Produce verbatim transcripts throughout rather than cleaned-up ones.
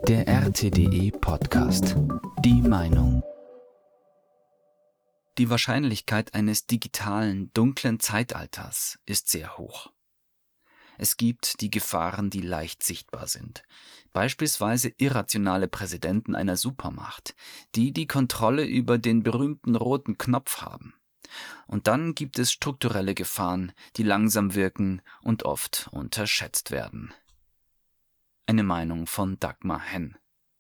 Der R T D E-Podcast. Die Meinung. Die Wahrscheinlichkeit eines digitalen, dunklen Zeitalters ist sehr hoch. Es gibt die Gefahren, die leicht sichtbar sind. Beispielsweise irrationale Präsidenten einer Supermacht, die die Kontrolle über den berühmten roten Knopf haben. Und dann gibt es strukturelle Gefahren, die langsam wirken und oft unterschätzt werden. Eine Meinung von Dagmar Henn.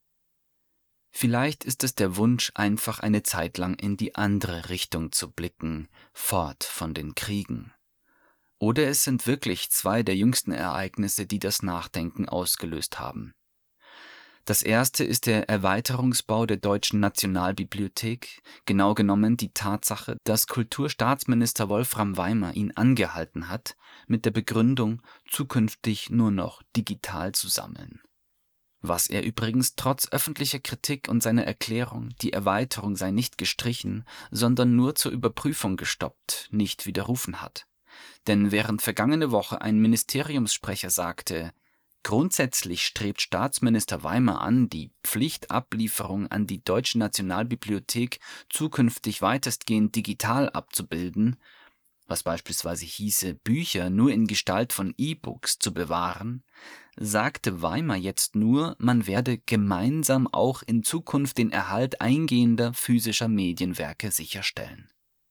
Vielleicht ist es der Wunsch, einfach eine Zeit lang in die andere Richtung zu blicken, fort von den Kriegen. Oder es sind wirklich zwei der jüngsten Ereignisse, die das Nachdenken ausgelöst haben. Das erste ist der Erweiterungsbau der Deutschen Nationalbibliothek, genau genommen die Tatsache, dass Kulturstaatsminister Wolfram Weimer ihn angehalten hat, mit der Begründung, zukünftig nur noch digital zu sammeln. Was er übrigens trotz öffentlicher Kritik und seiner Erklärung, die Erweiterung sei nicht gestrichen, sondern nur zur Überprüfung gestoppt, nicht widerrufen hat. Denn während vergangene Woche ein Ministeriumssprecher sagte, grundsätzlich strebt Staatsminister Weimer an, die Pflichtablieferung an die Deutsche Nationalbibliothek zukünftig weitestgehend digital abzubilden, was beispielsweise hieße, Bücher nur in Gestalt von E-Books zu bewahren, sagte Weimer jetzt nur, man werde gemeinsam auch in Zukunft den Erhalt eingehender physischer Medienwerke sicherstellen.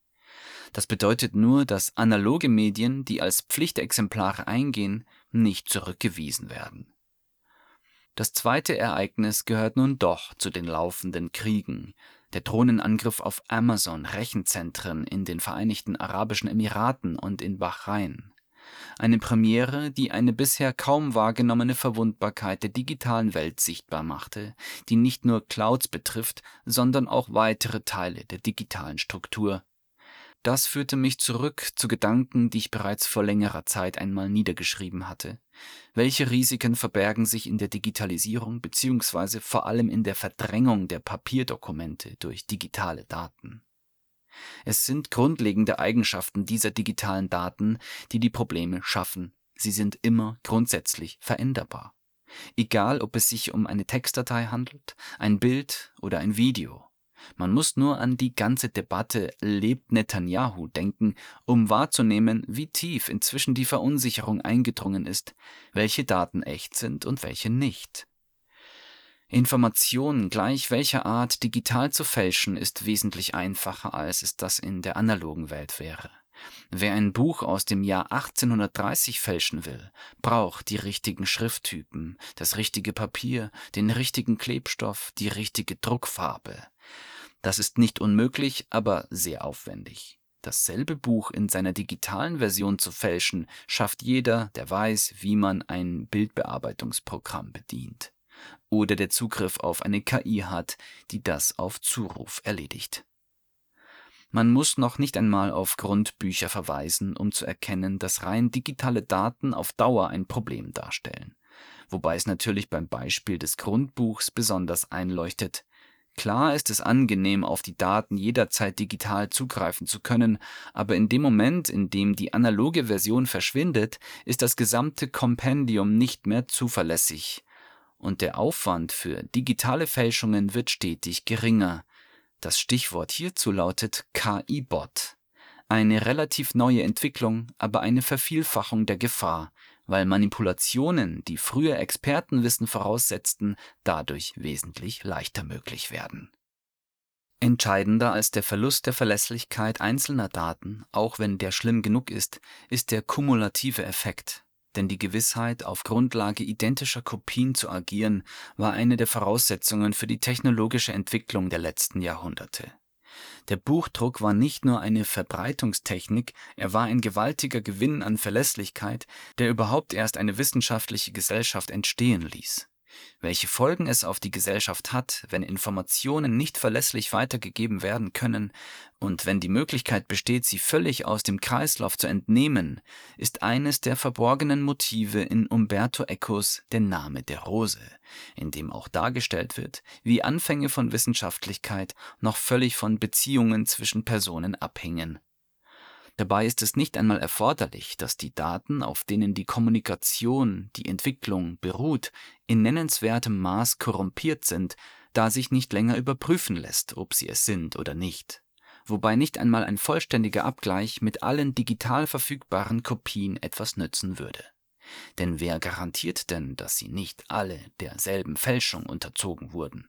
Das bedeutet nur, dass analoge Medien, die als Pflichtexemplare eingehen, nicht zurückgewiesen werden. Das zweite Ereignis gehört nun doch zu den laufenden Kriegen. Der Drohnenangriff auf Amazon-Rechenzentren in den Vereinigten Arabischen Emiraten und in Bahrain. Eine Premiere, die eine bisher kaum wahrgenommene Verwundbarkeit der digitalen Welt sichtbar machte, die nicht nur Clouds betrifft, sondern auch weitere Teile der digitalen Struktur. Das führte mich zurück zu Gedanken, die ich bereits vor längerer Zeit einmal niedergeschrieben hatte. Welche Risiken verbergen sich in der Digitalisierung bzw. vor allem in der Verdrängung der Papierdokumente durch digitale Daten? Es sind grundlegende Eigenschaften dieser digitalen Daten, die die Probleme schaffen. Sie sind immer grundsätzlich veränderbar. Egal, ob es sich um eine Textdatei handelt, ein Bild oder ein Video. Man muss nur an die ganze Debatte „Lebt Netanyahu“ denken, um wahrzunehmen, wie tief inzwischen die Verunsicherung eingedrungen ist, welche Daten echt sind und welche nicht. Informationen gleich welcher Art digital zu fälschen, ist wesentlich einfacher, als es das in der analogen Welt wäre. Wer ein Buch aus dem Jahr achtzehnhundertdreißig fälschen will, braucht die richtigen Schrifttypen, das richtige Papier, den richtigen Klebstoff, die richtige Druckfarbe. Das ist nicht unmöglich, aber sehr aufwendig. Dasselbe Buch in seiner digitalen Version zu fälschen, schafft jeder, der weiß, wie man ein Bildbearbeitungsprogramm bedient. Oder der Zugriff auf eine K I hat, die das auf Zuruf erledigt. Man muss noch nicht einmal auf Grundbücher verweisen, um zu erkennen, dass rein digitale Daten auf Dauer ein Problem darstellen. Wobei es natürlich beim Beispiel des Grundbuchs besonders einleuchtet. Klar ist es angenehm, auf die Daten jederzeit digital zugreifen zu können, aber in dem Moment, in dem die analoge Version verschwindet, ist das gesamte Kompendium nicht mehr zuverlässig. Und der Aufwand für digitale Fälschungen wird stetig geringer. Das Stichwort hierzu lautet K I-Bot. Eine relativ neue Entwicklung, aber eine Vervielfachung der Gefahr, weil Manipulationen, die früher Expertenwissen voraussetzten, dadurch wesentlich leichter möglich werden. Entscheidender als der Verlust der Verlässlichkeit einzelner Daten, auch wenn der schlimm genug ist, ist der kumulative Effekt. Denn die Gewissheit, auf Grundlage identischer Kopien zu agieren, war eine der Voraussetzungen für die technologische Entwicklung der letzten Jahrhunderte. Der Buchdruck war nicht nur eine Verbreitungstechnik, er war ein gewaltiger Gewinn an Verlässlichkeit, der überhaupt erst eine wissenschaftliche Gesellschaft entstehen ließ. Welche Folgen es auf die Gesellschaft hat, wenn Informationen nicht verlässlich weitergegeben werden können und wenn die Möglichkeit besteht, sie völlig aus dem Kreislauf zu entnehmen, ist eines der verborgenen Motive in Umberto Ecos Der Name der Rose, in dem auch dargestellt wird, wie Anfänge von Wissenschaftlichkeit noch völlig von Beziehungen zwischen Personen abhingen. Dabei ist es nicht einmal erforderlich, dass die Daten, auf denen die Kommunikation, die Entwicklung beruht, in nennenswertem Maß korrumpiert sind, da sich nicht länger überprüfen lässt, ob sie es sind oder nicht. Wobei nicht einmal ein vollständiger Abgleich mit allen digital verfügbaren Kopien etwas nützen würde. Denn wer garantiert denn, dass sie nicht alle derselben Fälschung unterzogen wurden?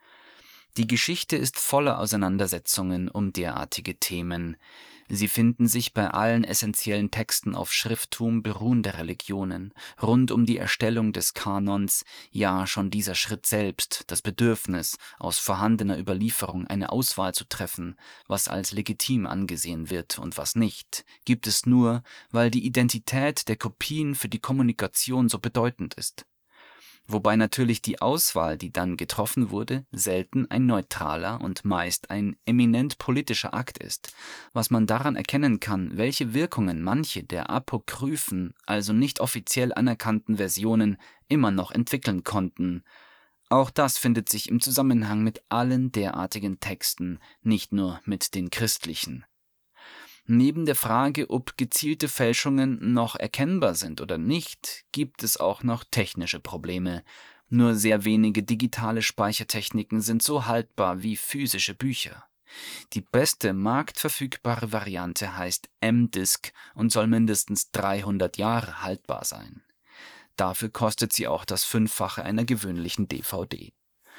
Die Geschichte ist voller Auseinandersetzungen um derartige Themen. Sie finden sich bei allen essentiellen Texten auf Schrifttum beruhender Religionen, rund um die Erstellung des Kanons, ja schon dieser Schritt selbst, das Bedürfnis, aus vorhandener Überlieferung eine Auswahl zu treffen, was als legitim angesehen wird und was nicht, gibt es nur, weil die Identität der Kopien für die Kommunikation so bedeutend ist. Wobei natürlich die Auswahl, die dann getroffen wurde, selten ein neutraler und meist ein eminent politischer Akt ist, was man daran erkennen kann, welche Wirkungen manche der apokryphen, also nicht offiziell anerkannten Versionen immer noch entwickeln konnten. Auch das findet sich im Zusammenhang mit allen derartigen Texten, nicht nur mit den christlichen. Neben der Frage, ob gezielte Fälschungen noch erkennbar sind oder nicht, gibt es auch noch technische Probleme. Nur sehr wenige digitale Speichertechniken sind so haltbar wie physische Bücher. Die beste marktverfügbare Variante heißt M-Disk und soll mindestens dreihundert Jahre haltbar sein. Dafür kostet sie auch das Fünffache einer gewöhnlichen D V D.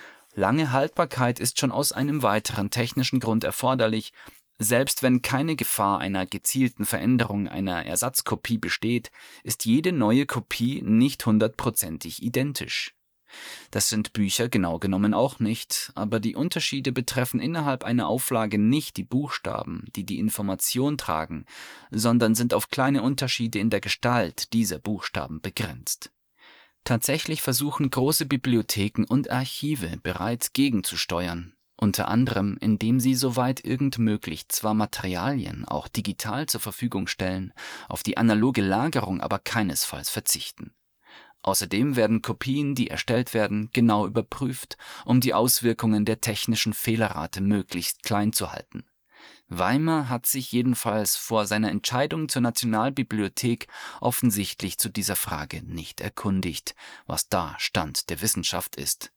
Lange Haltbarkeit ist schon aus einem weiteren technischen Grund erforderlich. Selbst wenn keine Gefahr einer gezielten Veränderung einer Ersatzkopie besteht, ist jede neue Kopie nicht hundertprozentig identisch. Das sind Bücher genau genommen auch nicht, aber die Unterschiede betreffen innerhalb einer Auflage nicht die Buchstaben, die die Information tragen, sondern sind auf kleine Unterschiede in der Gestalt dieser Buchstaben begrenzt. Tatsächlich versuchen große Bibliotheken und Archive bereits gegenzusteuern. Unter anderem, indem sie soweit irgend möglich zwar Materialien auch digital zur Verfügung stellen, auf die analoge Lagerung aber keinesfalls verzichten. Außerdem werden Kopien, die erstellt werden, genau überprüft, um die Auswirkungen der technischen Fehlerrate möglichst klein zu halten. Weimar hat sich jedenfalls vor seiner Entscheidung zur Nationalbibliothek offensichtlich zu dieser Frage nicht erkundigt, was da Stand der Wissenschaft ist.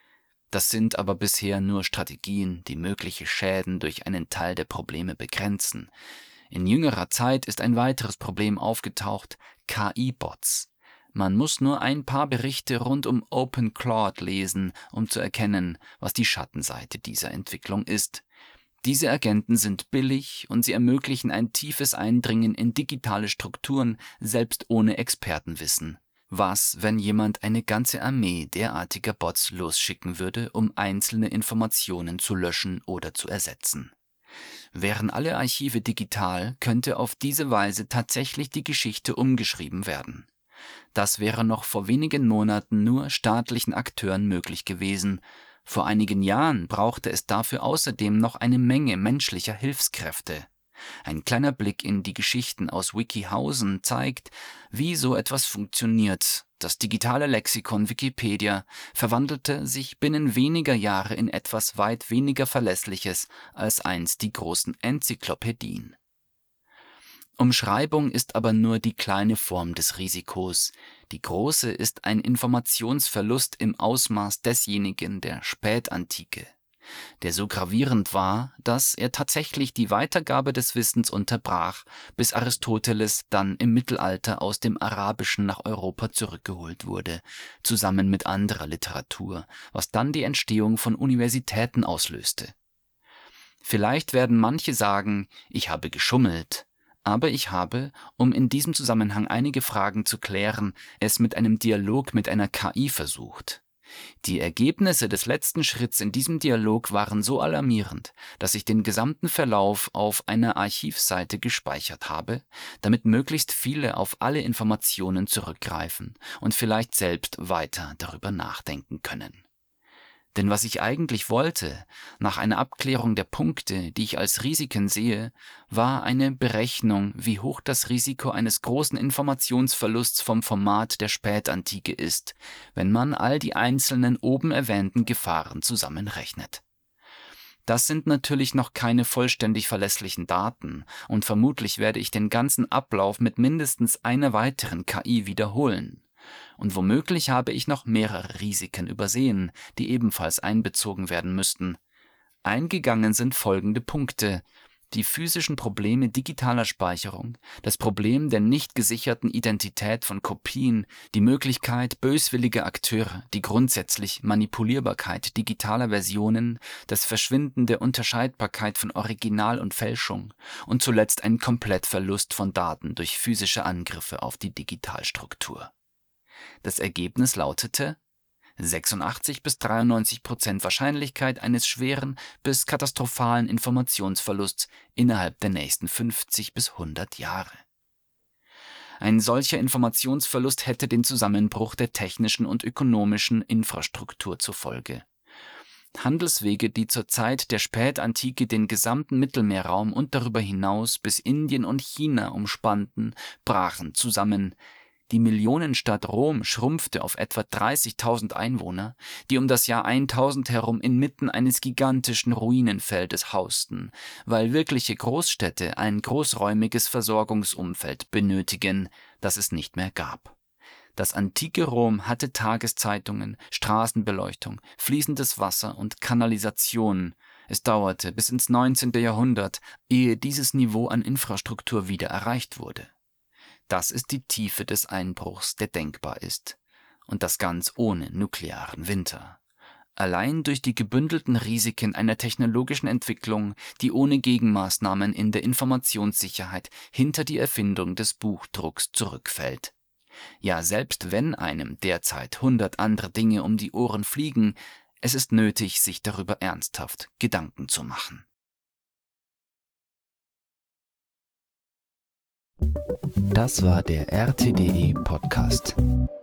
Das sind aber bisher nur Strategien, die mögliche Schäden durch einen Teil der Probleme begrenzen. In jüngerer Zeit ist ein weiteres Problem aufgetaucht: K I-Bots. Man muss nur ein paar Berichte rund um OpenClaw lesen, um zu erkennen, was die Schattenseite dieser Entwicklung ist. Diese Agenten sind billig und sie ermöglichen ein tiefes Eindringen in digitale Strukturen, selbst ohne Expertenwissen. Was, wenn jemand eine ganze Armee derartiger Bots losschicken würde, um einzelne Informationen zu löschen oder zu ersetzen? Wären alle Archive digital, könnte auf diese Weise tatsächlich die Geschichte umgeschrieben werden. Das wäre noch vor wenigen Monaten nur staatlichen Akteuren möglich gewesen. Vor einigen Jahren brauchte es dafür außerdem noch eine Menge menschlicher Hilfskräfte. Ein kleiner Blick in die Geschichten aus Wikihausen zeigt, wie so etwas funktioniert. Das digitale Lexikon Wikipedia verwandelte sich binnen weniger Jahre in etwas weit weniger Verlässliches als einst die großen Enzyklopädien. Umschreibung ist aber nur die kleine Form des Risikos. Die große ist ein Informationsverlust im Ausmaß desjenigen der Spätantike, der so gravierend war, dass er tatsächlich die Weitergabe des Wissens unterbrach, bis Aristoteles dann im Mittelalter aus dem Arabischen nach Europa zurückgeholt wurde, zusammen mit anderer Literatur, was dann die Entstehung von Universitäten auslöste. Vielleicht werden manche sagen, ich habe geschummelt, aber ich habe, um in diesem Zusammenhang einige Fragen zu klären, es mit einem Dialog mit einer K I versucht. Die Ergebnisse des letzten Schritts in diesem Dialog waren so alarmierend, dass ich den gesamten Verlauf auf einer Archivseite gespeichert habe, damit möglichst viele auf alle Informationen zurückgreifen und vielleicht selbst weiter darüber nachdenken können. Denn was ich eigentlich wollte, nach einer Abklärung der Punkte, die ich als Risiken sehe, war eine Berechnung, wie hoch das Risiko eines großen Informationsverlusts vom Format der Spätantike ist, wenn man all die einzelnen oben erwähnten Gefahren zusammenrechnet. Das sind natürlich noch keine vollständig verlässlichen Daten und vermutlich werde ich den ganzen Ablauf mit mindestens einer weiteren K I wiederholen. Und womöglich habe ich noch mehrere Risiken übersehen, die ebenfalls einbezogen werden müssten. Eingegangen sind folgende Punkte: Die physischen Probleme digitaler Speicherung, das Problem der nicht gesicherten Identität von Kopien, die Möglichkeit böswilliger Akteure, die grundsätzlich Manipulierbarkeit digitaler Versionen, das Verschwinden der Unterscheidbarkeit von Original und Fälschung und zuletzt ein Komplettverlust von Daten durch physische Angriffe auf die Digitalstruktur. Das Ergebnis lautete: sechsundachtzig bis dreiundneunzig Prozent Wahrscheinlichkeit eines schweren bis katastrophalen Informationsverlusts innerhalb der nächsten fünfzig bis hundert Jahre. Ein solcher Informationsverlust hätte den Zusammenbruch der technischen und ökonomischen Infrastruktur zur Folge. Handelswege, die zur Zeit der Spätantike den gesamten Mittelmeerraum und darüber hinaus bis Indien und China umspannten, brachen zusammen. Die Millionenstadt Rom schrumpfte auf etwa dreißigtausend Einwohner, die um das Jahr tausend herum inmitten eines gigantischen Ruinenfeldes hausten, weil wirkliche Großstädte ein großräumiges Versorgungsumfeld benötigen, das es nicht mehr gab. Das antike Rom hatte Tageszeitungen, Straßenbeleuchtung, fließendes Wasser und Kanalisation. Es dauerte bis ins neunzehnte Jahrhundert, ehe dieses Niveau an Infrastruktur wieder erreicht wurde. Das ist die Tiefe des Einbruchs, der denkbar ist. Und das ganz ohne nuklearen Winter. Allein durch die gebündelten Risiken einer technologischen Entwicklung, die ohne Gegenmaßnahmen in der Informationssicherheit hinter die Erfindung des Buchdrucks zurückfällt. Ja, selbst wenn einem derzeit hundert andere Dinge um die Ohren fliegen, es ist nötig, sich darüber ernsthaft Gedanken zu machen. Das war der R T D E Podcast.